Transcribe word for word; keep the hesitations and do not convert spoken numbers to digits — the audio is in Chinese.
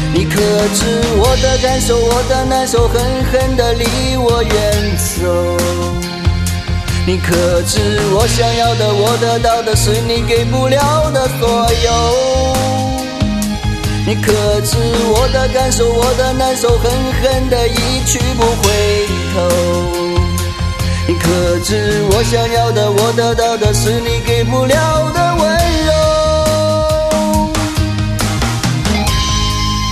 你可知我的感受，我的难受，狠狠地离我远走。你可知我想要的，我得到的是你给不了的所有。你可知我的感受，我的难受，狠狠地一去不回头。你可知我想要的，我得到的是你给不了的